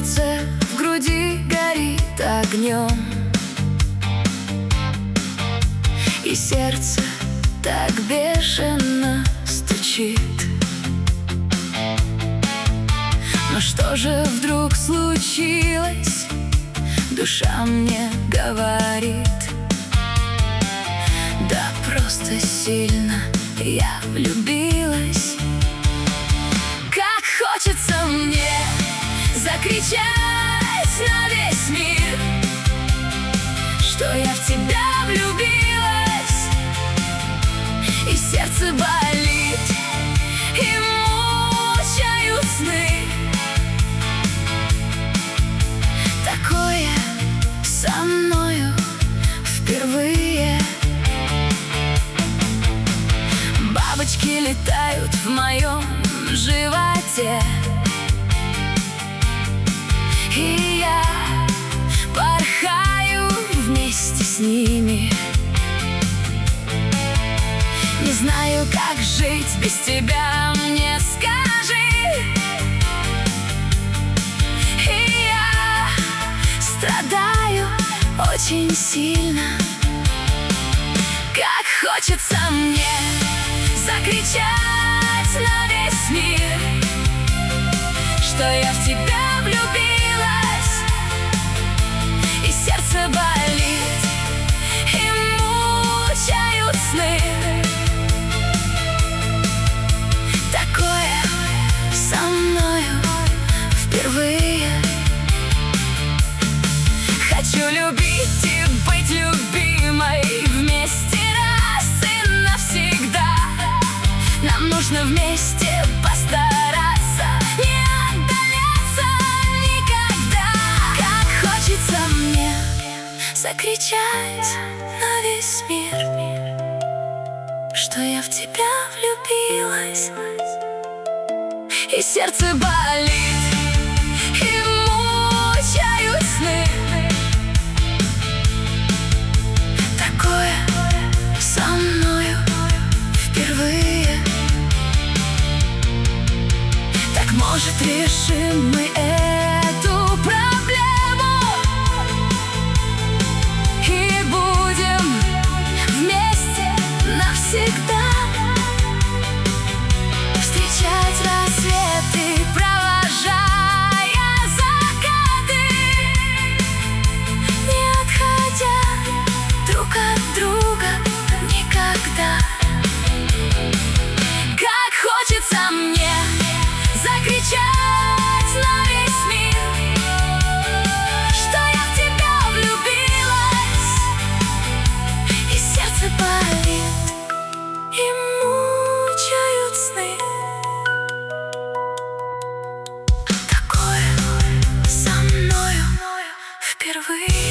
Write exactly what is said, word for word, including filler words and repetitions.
сердце в груди горит огнем, и сердце так бешено стучит. Но что же вдруг случилось? Душа мне говорит: да просто сильно я влюбилась. Как хочется мне закричать на весь мир, что я в тебя влюбилась, и сердце болит, и мучают сны. Такое со мною впервые. Бабочки летают в моем животе, и я порхаю вместе с ними. Не знаю, как жить без тебя, мне скажи. И я страдаю очень сильно. Как хочется мне закричать на весь мир, что я в тебя влюбилась, и сердце болит, и мучают сны. Такое со мною впервые. Хочу любить и быть любимой вместе раз и навсегда. Нам нужно вместе постараться, не отдаляться никогда. Как хочется мне закричать на весь мир, что я в тебя влюбилась, и сердце болит, и мучают сны. Такое со мною впервые. Так, может, решим мы эту проблему и будем вместе навсегда, встречать рассветы, провожая закаты, не отходя друг от друга никогда. Как хочется мне закричать на весь мир, что я в тебя влюбилась, и сердце болит, и мучают сны. Такое со мною впервые.